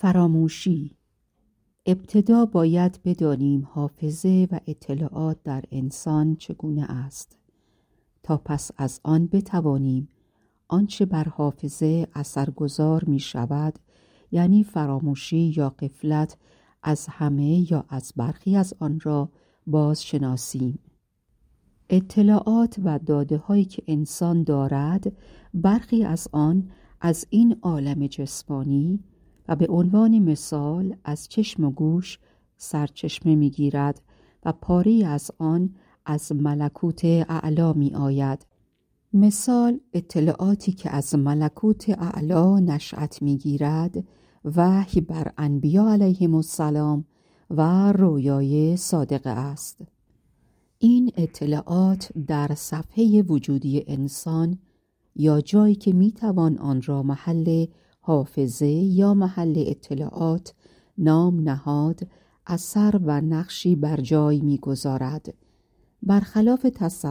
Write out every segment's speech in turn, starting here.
فراموشی. ابتدا باید بدانیم حافظه و اطلاعات در انسان چگونه است تا پس از آن بتوانیم آنچه بر حافظه اثرگذار می شود، یعنی فراموشی یا غفلت، از همه یا از برخی از آن را باز شناسیم. اطلاعات و داده هایی که انسان دارد، برخی از آن از این عالم جسمانی و به عنوان مثال از چشم و گوش سرچشمه می گیرد و پاره از آن از ملکوت اعلی می آید. مثال اطلاعاتی که از ملکوت اعلی نشأت می گیرد، وحی بر انبیا علیهم السلام و رویای صادقه است. این اطلاعات در صفحه وجودی انسان یا جایی که می توان آن را محل حافظه یا محل اطلاعات نام نهاد، اثر و نقشی بر جای می گذارد. برخلاف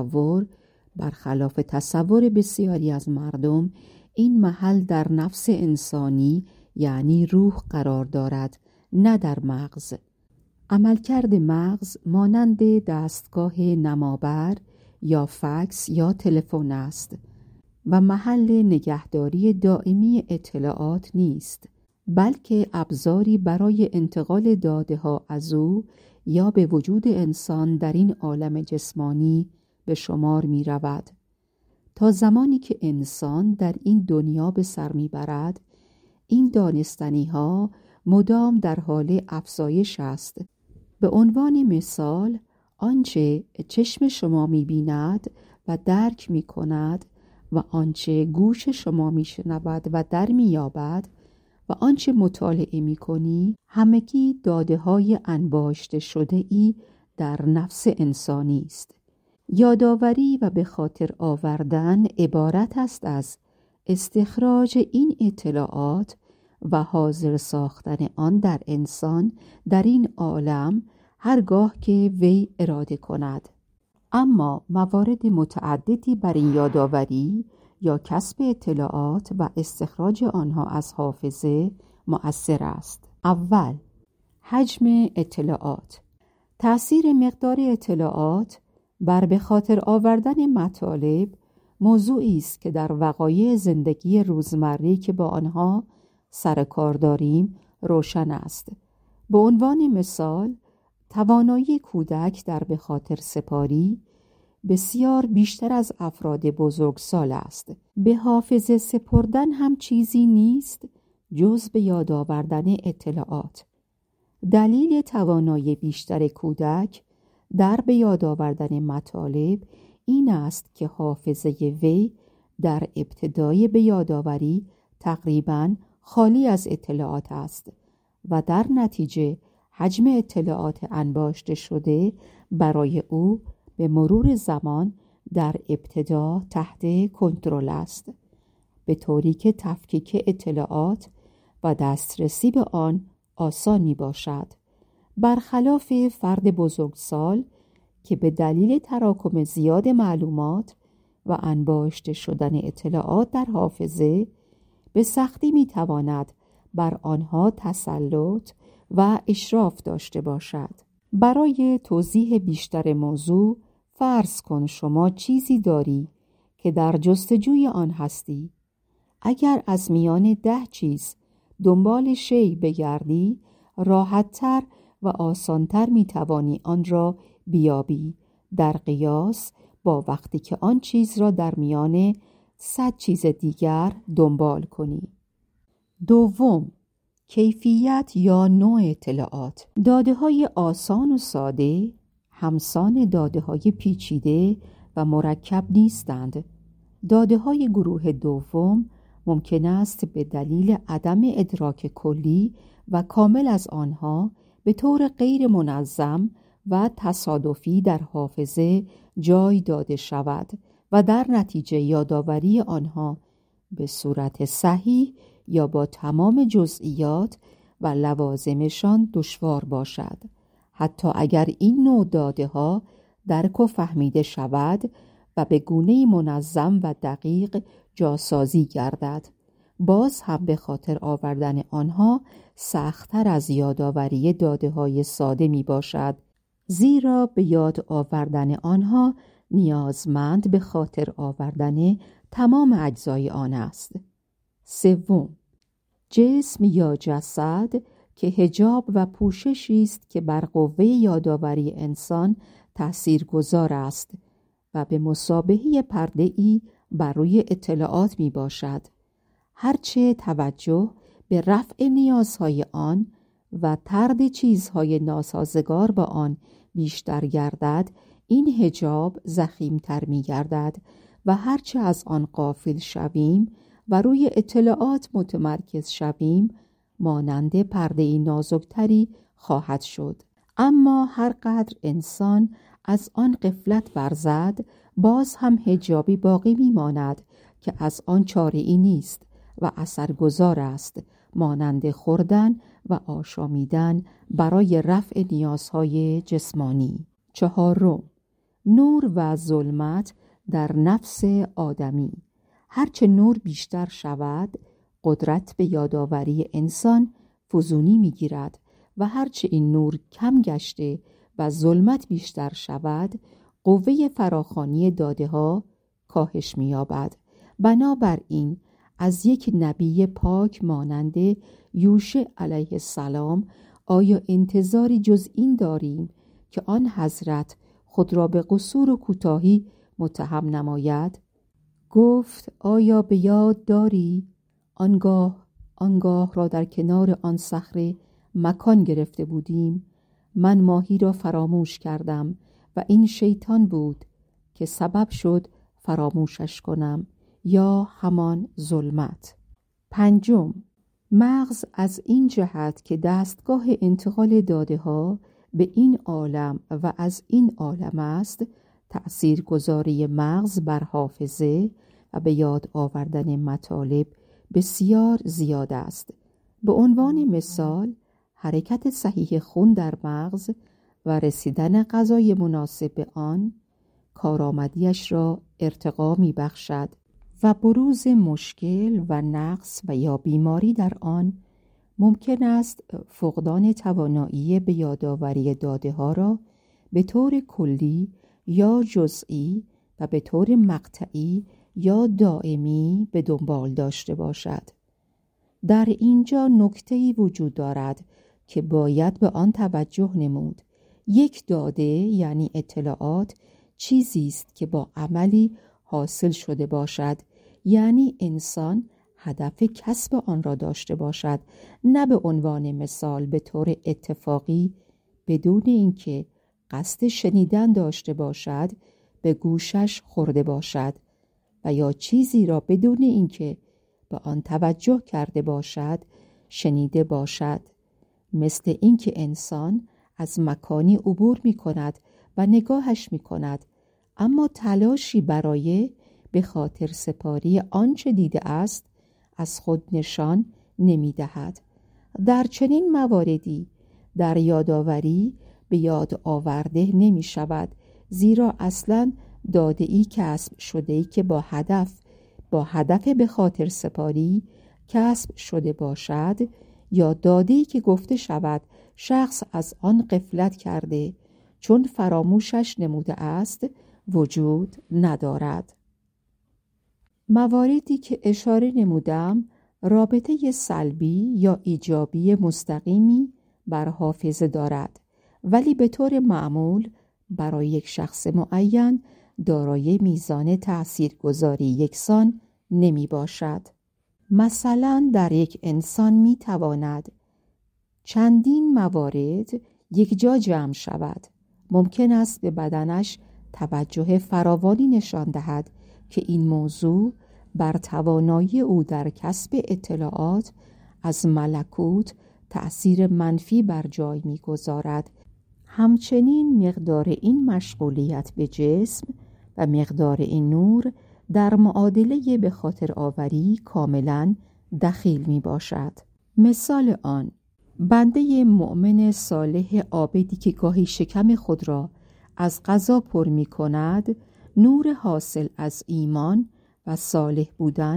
تصور بسیاری از مردم، این محل در نفس انسانی یعنی روح قرار دارد، نه در مغز. عملکرد مغز مانند دستگاه نمابر یا فکس یا تلفن است و محل نگهداری دائمی اطلاعات نیست، بلکه ابزاری برای انتقال داده ها از او یا به وجود انسان در این عالم جسمانی به شمار می رود. تا زمانی که انسان در این دنیا به سر می برد، این دانستنی ها مدام در حال افزایش است. به عنوان مثال، آنچه چشم شما می بیند و درک می کند و آنچه گوش شما می شنود و در می یابد و آنچه مطالعه می کنی، همگی داده های انباشته شده ای در نفس انسانی است. یادآوری و به خاطر آوردن عبارت است از استخراج این اطلاعات و حاضر ساختن آن در انسان در این عالم هرگاه که وی اراده کند. اما موارد متعددی بر این یادآوری یا کسب اطلاعات و استخراج آنها از حافظه مؤثر است. اول، حجم اطلاعات. تأثیر مقدار اطلاعات بر به خاطر آوردن مطالب موضوعی است که در وقایع زندگی روزمره که با آنها سر کار داریم روشن است. به عنوان مثال، توانایی کودک در به خاطر سپاری بسیار بیشتر از افراد بزرگسال است. به حافظه سپردن هم چیزی نیست جز به یاد آوردن اطلاعات. دلیل توانایی بیشتر کودک در به یاد آوردن مطالب این است که حافظه وی در ابتدای به یادآوری تقریباً خالی از اطلاعات است و در نتیجه حجم اطلاعات انباشته شده برای او به مرور زمان در ابتدا تحت کنترل است، به طوری که تفکیک اطلاعات و دسترسی به آن آسان می باشد. برخلاف فرد بزرگسال که به دلیل تراکم زیاد معلومات و انباشته شدن اطلاعات در حافظه به سختی می تواند بر آنها تسلط و اشراف داشته باشد. برای توضیح بیشتر موضوع فرض کن شما چیزی داری که در جستجوی آن هستی. اگر از میان 10 چیز دنبال شیء بگردی، راحت‌تر و آسان‌تر می‌توانی آن را بیابی در قیاس با وقتی که آن چیز را در میان 100 چیز دیگر دنبال کنی. دوم، کیفیت یا نوع اطلاعات. داده‌های آسان و ساده همسان داده‌های پیچیده و مرکب نیستند. داده‌های گروه دوم ممکن است به دلیل عدم ادراک کلی و کامل از آنها به طور غیر منظم و تصادفی در حافظه جای داده شود و در نتیجه یادآوری آنها به صورت صحیح یا با تمام جزئیات و لوازمشان دشوار باشد، حتی اگر این نوع داده ها درک و فهمیده شود و به گونه‌ای منظم و دقیق جاسازی گردد. باز هم به خاطر آوردن آنها سخت‌تر از یادآوری داده‌های ساده می باشد، زیرا به یاد آوردن آنها نیازمند به خاطر آوردن تمام اجزای آن است. سوم، جسم یا جسد که حجاب و پوششی است که بر قوه یادآوری انسان تأثیرگذار است و به مثابحه پرده‌ای بر روی اطلاعات می باشد. هرچه توجه به رفع نیازهای آن و طرد چیزهای ناسازگار با آن بیشتر گردد، این حجاب ضخیم‌تر می گردد و هرچه از آن غافل شویم و روی اطلاعات متمرکز شویم، مانند پرده‌ای نازکتری خواهد شد. اما هر قدر انسان از آن غفلت ورزد، باز هم حجابی باقی میماند که از آن چاره‌ای نیست و اثرگذار است، مانند خوردن و آشامیدن برای رفع نیازهای جسمانی. چهارم، نور و ظلمت در نفس آدمی. هرچه نور بیشتر شود، قدرت به یادآوری انسان فزونی می‌گیرد و هرچه این نور کم گشته و ظلمت بیشتر شود، قوه فراخوانی داده‌ها کاهش می‌یابد. بنابراین از یک نبی پاک مانند یوشع علیه السلام آیا انتظاری جز این داریم که آن حضرت خود را به قصور و کوتاهی متهم نماید؟ گفت: آیا به یاد داری آنگاه را در کنار آن صخره مکان گرفته بودیم؟ من ماهی را فراموش کردم و این شیطان بود که سبب شد فراموشش کنم، یا همان ظلمت. پنجم، مغز از این جهت که دستگاه انتقال داده‌ها به این عالم و از این عالم است، تأثیرگذاری مغز بر حافظه و به یاد آوردن مطالب بسیار زیاد است. به عنوان مثال، حرکت صحیح خون در مغز و رسیدن غذای مناسب به آن، کارآمدیش را ارتقا می بخشد و بروز مشکل و نقص و یا بیماری در آن ممکن است فقدان توانایی به یادآوری داده‌ها را به طور کلی یا جزئی و به طور مقطعی یا دائمی به دنبال داشته باشد. در اینجا نکته‌ای وجود دارد که باید به آن توجه نمود. یک داده یعنی اطلاعات چیزی است که با عملی حاصل شده باشد، یعنی انسان هدف کسب آن را داشته باشد، نه به عنوان مثال به طور اتفاقی بدون اینکه قصد شنیدن داشته باشد به گوشش خورده باشد، و یا چیزی را بدون اینکه به آن توجه کرده باشد شنیده باشد، مثل اینکه انسان از مکانی عبور می کند و نگاهش می کند، اما تلاشی برای به خاطر سپاری آنچه دیده است از خود نشان نمی دهد. در چنین مواردی در یادآوری به یاد آورده نمی شود، زیرا اصلا داده‌ای کسب شده‌ای که با هدف به خاطر سپاری کسب شده باشد، یا داده‌ای که گفته شود شخص از آن غفلت کرده چون فراموشش نموده است، وجود ندارد. مواردی که اشاره نمودم رابطه سلبی یا ایجابی مستقیمی بر حافظه دارد، ولی به طور معمول برای یک شخص معین دارای میزان تأثیرگذاری یکسان نمی باشد. مثلا در یک انسان می تواند چندین موارد یک جا جمع شود. ممکن است به بدنش توجه فراوانی نشان دهد که این موضوع بر توانایی او در کسب اطلاعات از ملکوت تأثیر منفی بر جای می‌گذارد. همچنین مقدار این مشغولیت به جسم و مقدار این نور در معادله به خاطر آوری کاملا دخیل می باشد. مثال آن بنده مؤمن صالح عابدی که گاهی شکم خود را از غذا پر می کند، نور حاصل از ایمان و صالح بودن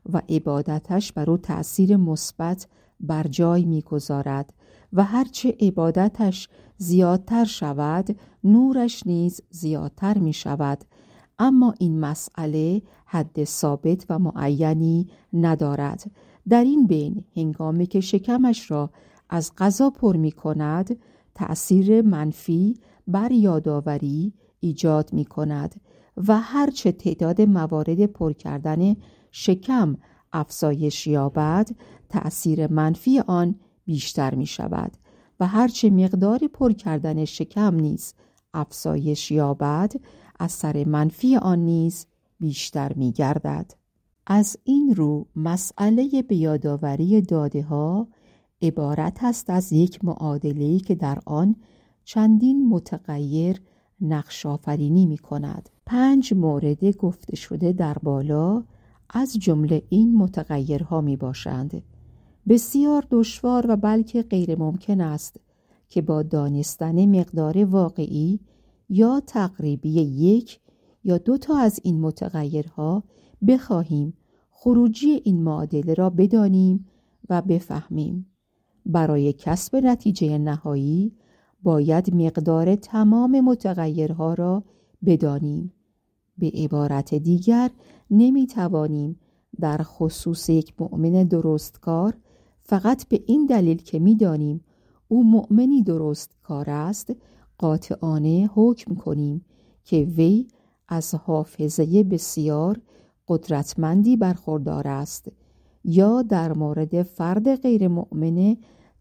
و عبادتش بر او تأثیر مثبت بر جای می‌گذارد و هرچه عبادتش زیادتر شود نورش نیز زیادتر می شود. اما این مسئله حد ثابت و معینی ندارد. در این بین هنگامی که شکمش را از غذا پر می کند تأثیر منفی بر یادآوری ایجاد می کند و هرچه تعداد موارد پر کردن شکم افزایش یابد تأثیر منفی آن بیشتر می شود و هرچه مقدار پر کردن شکم نیز افزایش یابد اثر منفی آن نیز بیشتر می گردد. از این رو مسئله به یادآوری داده ها عبارت است از یک معادله‌ای که در آن چندین متغیر نقش آفرینی می کند. 5 مورد گفته شده در بالا از جمله این متغیرها می باشند. بسیار دشوار و بلکه غیر ممکن است که با دانستن مقدار واقعی یا تقریبی یک یا 2 تا از این متغیرها بخواهیم خروجی این معادله را بدانیم و بفهمیم. برای کسب نتیجه نهایی باید مقدار تمام متغیرها را بدانیم. به عبارت دیگر نمی توانیم در خصوص یک مؤمن درستکار فقط به این دلیل که می دانیم او مؤمنی درستکار است قاطعانه حکم کنیم که وی از حافظه بسیار قدرتمندی برخوردار است، یا در مورد فرد غیر مؤمن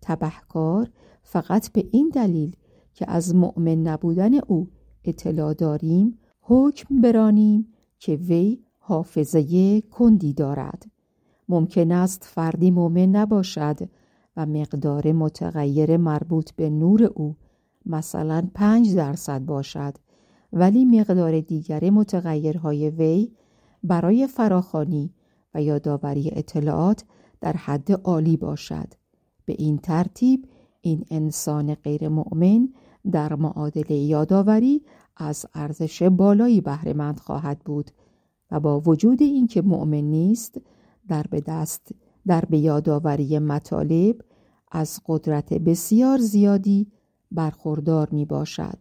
تبهکار فقط به این دلیل که از مؤمن نبودن او اطلاع داریم حکم برانیم که وی حافظه کندی دارد. ممکن است فردی مؤمن نباشد و مقدار متغیر مربوط به نور او مثلا 5% باشد، ولی مقدار دیگر متغیرهای وی برای فراخوانی و یادآوری اطلاعات در حد عالی باشد. به این ترتیب این انسان غیر مؤمن در معادله یادآوری از ارزش بالایی بهره مند خواهد بود و با وجود اینکه مؤمن نیست در به یادآوری مطالب از قدرت بسیار زیادی برخوردار می باشد.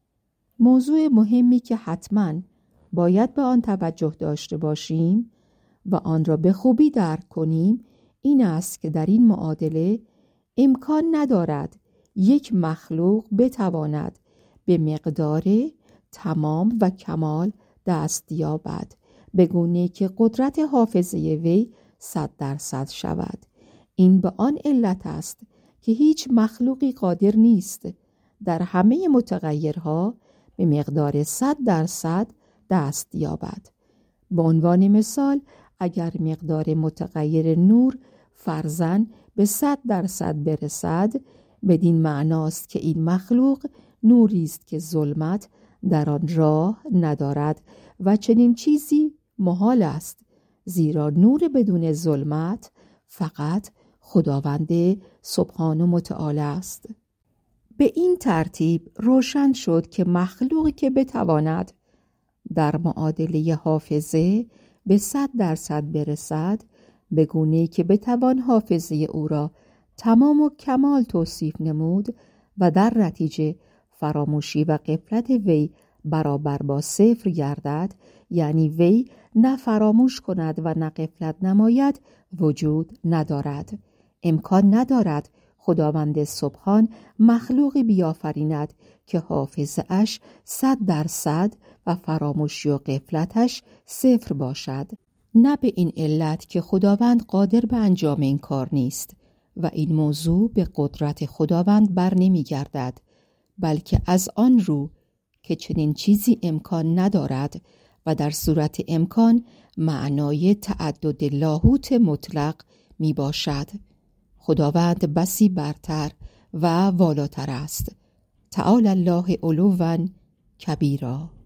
موضوع مهمی که حتماً باید به آن توجه داشته باشیم و آن را به خوبی درک کنیم این است که در این معادله امکان ندارد یک مخلوق بتواند به مقدار تمام و کمال دست یابد به گونه‌ای که قدرت حافظه وی 100% شود. این به آن علت است که هیچ مخلوقی قادر نیست در همه متغیرها به مقدار 100% دست یابد. به عنوان مثال اگر مقدار متغیر نور فرضاً به 100% برسد بدین معناست که این مخلوق نوری است که ظلمت در آن راه ندارد و چنین چیزی محال است، زیرا نور بدون ظلمت فقط خداوند سبحان و متعال است. به این ترتیب روشن شد که مخلوقی که بتواند در معادله حافظه به 100% برسد به گونه‌ای که بتوان حافظه او را تمام و کمال توصیف نمود و در نتیجه فراموشی و غفلت وی برابر با 0 گردد، یعنی وی نه فراموش کند و نه غفلت نماید، وجود ندارد. امکان ندارد خداوند سبحان مخلوقی بیافریند که حافظه اش 100% و فراموشی و غفلتش 0 باشد. نه به این علت که خداوند قادر به انجام این کار نیست و این موضوع به قدرت خداوند بر نمی گردد، بلکه از آن رو که چنین چیزی امکان ندارد و در صورت امکان معنای تعدد لاهوت مطلق می باشد. خداوند بسی برتر و والاتر است. تعالی الله علوا کبیرا.